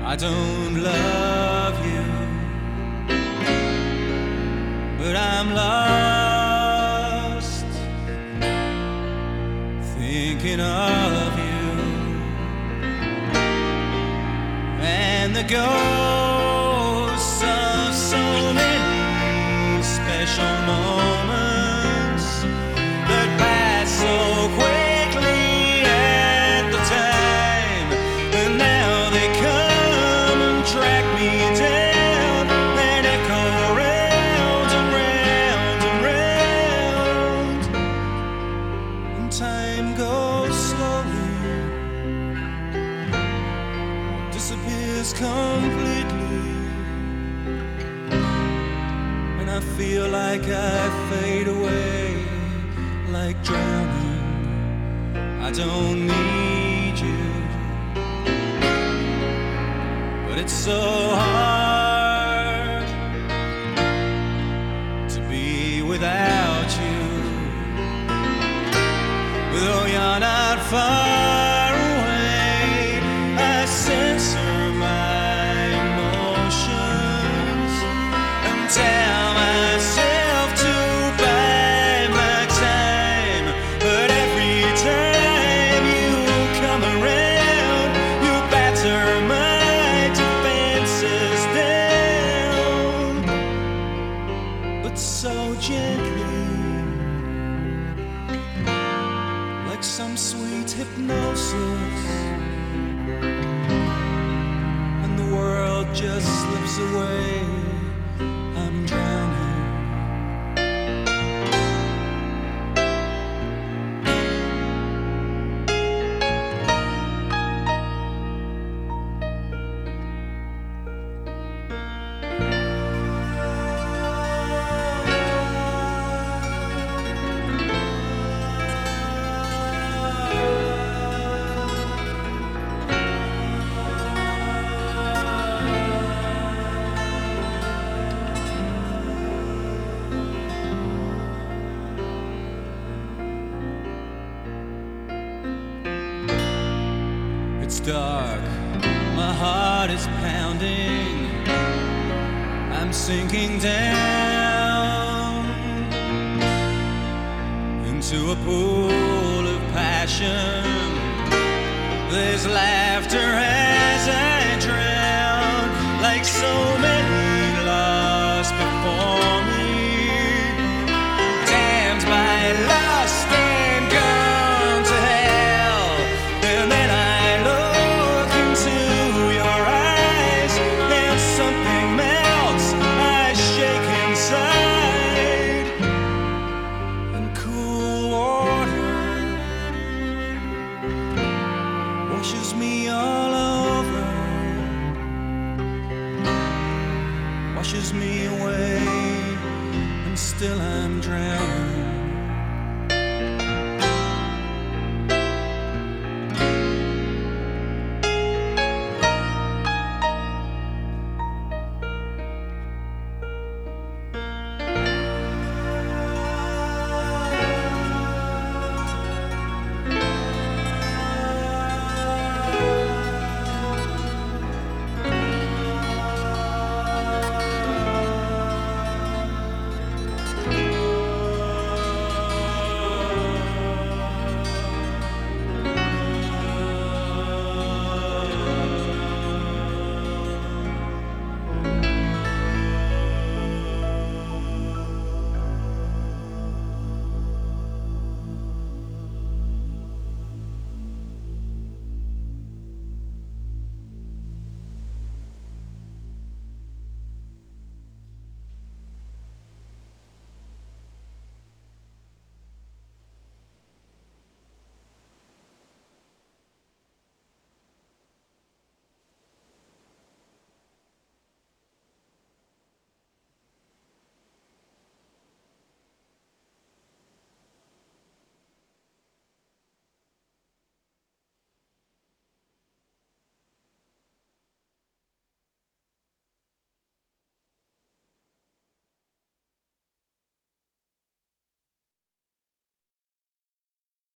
I don't love you, but I'm lost thinking of you and the ghosts of so many special moments that pass so quickly at the time, and now they come and track me down and echo round and round and round, and time goes slowly, disappears completely, and I feel like I fade away like drowning. I don't need you, but it's so hard to be without you. Though you're not far away, I censor my emotions and tell myself to bide my time. But every time you come around, you batter my defenses down, but so gently, like some sweet hypnosis, and the world just slips away. I'm drowning. It's dark, my heart is pounding, I'm sinking down into a pool of passion. There's laughter as I drown, like so many lost before me, damned by lust and gone to hell. And then I look into your eyes and something melts, I shake inside, and cool water washes me all over, washes me away, and still I'm drowning.